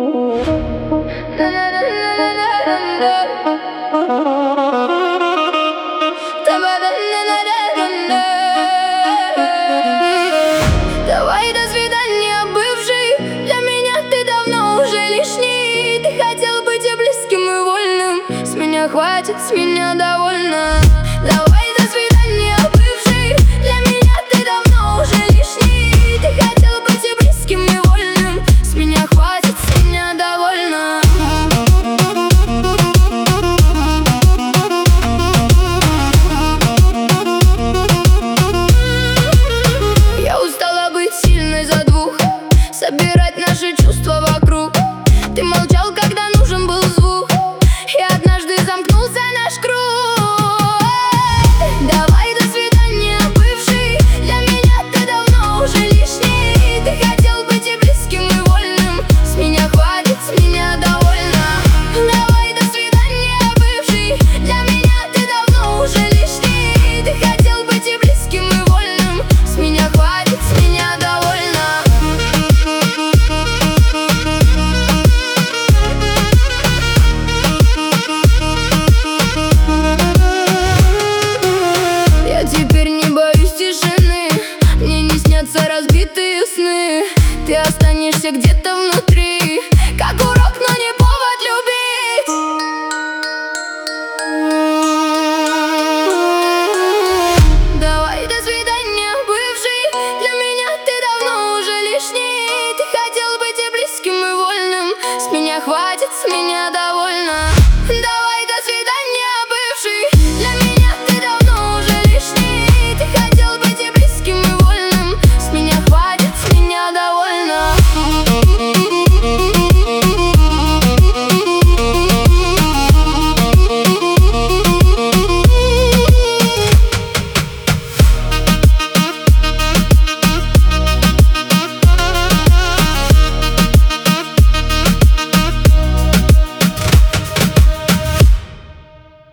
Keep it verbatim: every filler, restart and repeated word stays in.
Давай, до свидания, бывший. Для меня ты давно уже лишний. Ты хотел быть и близким, и вольным. С меня хватит, с меня довольно. Давай, до свидания, бывший. Для меня ты давно уже лишний. Ты хотел быть и близким, и вольным. С меня хватит, с меня довольно. Я устала быть сильной за двух, собирать наши чувства вокруг. Ты молчал, когда нужен был звук, и однажды замкнулся наш круг. Давай, до свидания, бывший. Для меня ты давно уже лишний. Ты хотел быть и близким, и вольным. С меня хватит, с меня довольно. Давай, до свидания, бывший. Для меня ты давно уже лишний. Ты хотел быть и близким, и вольным. С меня хватит, с меня довольно. Я теперь не боюсь тишины. Мне не снятся разбитые сны. Ты останешься где-то внутри, как урок, но не повод любить. Давай, до свидания, бывший. Для меня ты давно уже лишний. Ты хотел быть и близким, и вольным. С меня хватит, с меня довольно.